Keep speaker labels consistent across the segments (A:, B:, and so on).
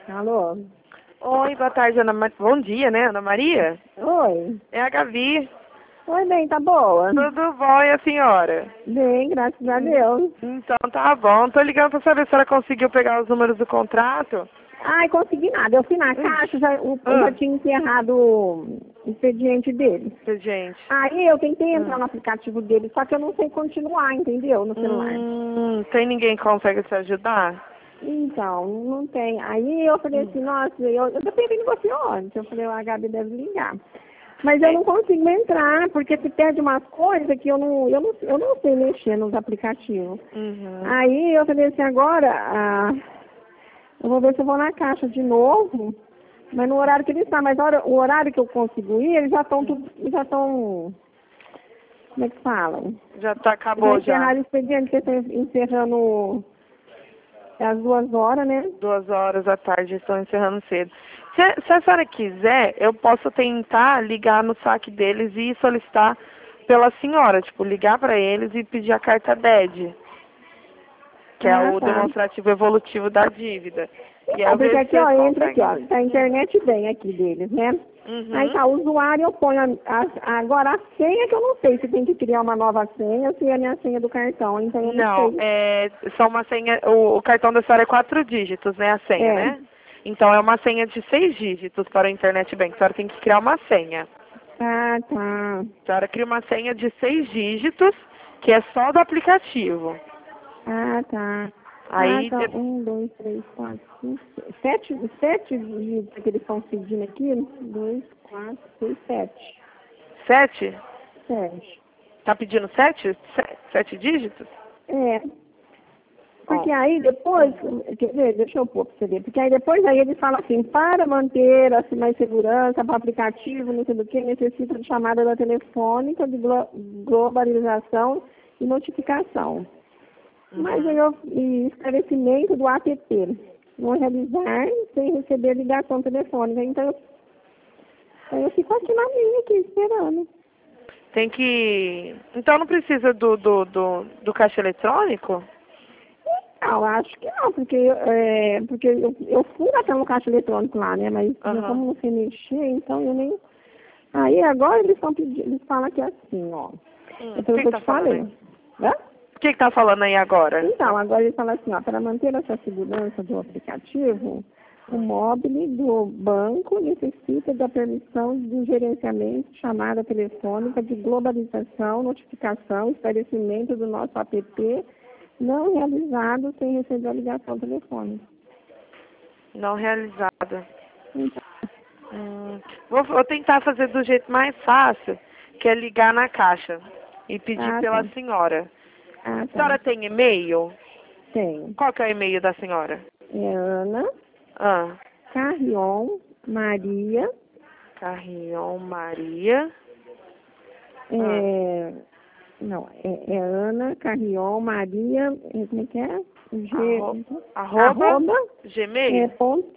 A: Alô?
B: Oi, boa tarde, Bom dia, né, Ana Maria?
A: Oi.
B: É a Gabi.
A: Oi, bem, tá boa?
B: Tudo bom, e a senhora?
A: Bem, graças a Deus.
B: Então tá bom. Tô ligando pra saber se ela conseguiu pegar os números do contrato.
A: Ai, consegui nada. Eu fui na caixa, já tinha encerrado o expediente dele.
B: Gente.
A: Aí eu tentei entrar no aplicativo dele, só que eu não sei continuar, entendeu? No celular.
B: Tem ninguém que consegue te ajudar?
A: Então, não tem. Aí eu falei assim, nossa, eu já pensei em você ontem. Eu falei, a Gabi deve ligar. Mas eu não consigo entrar, porque se perde umas coisas que eu não sei mexer nos aplicativos. Aí eu falei assim, agora, eu vou ver se eu vou na caixa de novo, mas no horário que ele está. Mas o horário que eu consigo ir, eles já estão como é que falam?
B: Acabou já.
A: Encerraram o expediente, porque estão encerrando às 2 horas, né?
B: 2 horas da tarde, estão encerrando cedo. Se a senhora quiser, eu posso tentar ligar no saque deles e solicitar pela senhora, tipo, ligar para eles e pedir a carta DED, que é o demonstrativo evolutivo da dívida. E aí
A: Porque aqui, ó, entra aqui, ó, tá a internet bem aqui deles, né? Aí tá, o usuário, eu ponho agora a senha, que eu não sei se tem que criar uma nova senha, se é a minha senha do cartão, então eu não sei.
B: Só uma senha, o cartão da senhora é 4 dígitos, né, a senha, né? Então é uma senha de 6 dígitos para o Internet Bank. A senhora tem que criar uma senha.
A: Ah, tá.
B: A senhora cria uma senha de 6 dígitos, que é só do aplicativo.
A: Ah, tá.
B: Aí,
A: 1, 2, 3, 4, 5, 6, 7 dígitos que eles estão pedindo aqui. 2, 4, 6, 7.
B: 7?
A: 7.
B: Tá pedindo 7? 7 dígitos?
A: É. Porque aí depois, quer ver, deixa eu pôr pra você ver, porque aí depois aí ele fala assim, para manter assim, mais segurança para o aplicativo, não sei do que, necessita de chamada da telefônica, de globalização e notificação. Mas aí e esclarecimento do app, não realizar sem receber ligação telefônica. Então eu fico aqui na linha aqui, esperando.
B: Tem que... Então não precisa do caixa eletrônico?
A: Não, acho que não, porque eu fui até no caixa eletrônico lá, né? Mas eu como não sei mexer, então eu nem... Aí agora eles estão pedindo, eles falam que é assim, ó. É pelo que eu te falei. Né?
B: O que tá falando aí agora?
A: Então, agora eles falam assim, ó, para manter essa segurança do aplicativo, o móvel do banco necessita da permissão do gerenciamento, chamada telefônica de globalização, notificação, esclarecimento do nosso app, não realizado sem receber a ligação telefônica.
B: Não realizada. Vou tentar fazer do jeito mais fácil, que é ligar na caixa e pedir pela senhora. A senhora tem e-mail?
A: Tem.
B: Qual que é o e-mail da senhora?
A: É Ana Carrion Maria.
B: Carrion Maria.
A: Não, é Ana Carrion Maria, como é que é?
B: Arroba Gmail?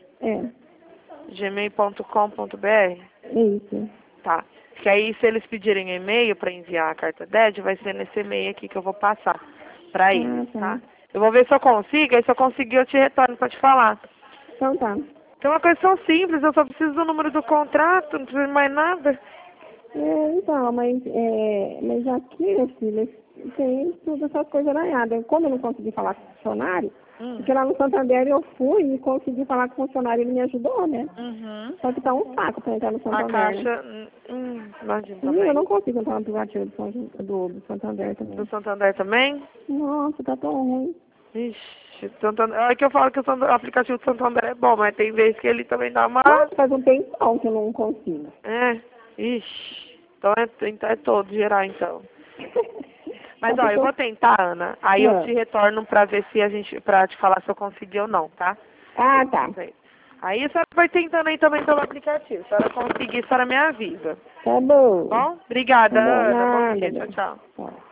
A: Gmail.com.br.
B: Isso. Tá. Que aí, se eles pedirem e-mail para enviar a carta DED, vai ser nesse e-mail aqui que eu vou passar para eles, tá? Eu vou ver se eu consigo, aí se eu conseguir eu te retorno para te falar.
A: Então tá.
B: Então é uma coisa tão simples, eu só preciso do número do contrato, não preciso de mais nada.
A: Então, mas aqui, meu filho, tem todas essas coisas aranhadas. Como eu não consegui falar com o funcionário, porque lá no Santander eu fui e consegui falar com o funcionário, ele me ajudou, né? Só que tá um saco pra entrar no Santander.
B: A caixa, imagina também.
A: E eu não consigo entrar no aplicativo do Santander também.
B: Do Santander também?
A: Nossa, tá tão ruim.
B: Ixi, Santander. É que eu falo que o aplicativo do Santander é bom, mas tem vezes que ele também dá uma...
A: Nossa, faz um tempão que eu não consigo.
B: Ixi. Então é todo geral, então. Mas, ó, eu vou tentar, Ana. Aí eu te retorno pra ver se pra te falar se eu consegui ou não, tá?
A: Ah, tá.
B: Aí a senhora vai tentando aí também pelo aplicativo. Se a senhora conseguir, a senhora me avisa.
A: Tá bom.
B: Bom? Obrigada, Ana. Bom dia. Tchau, tchau.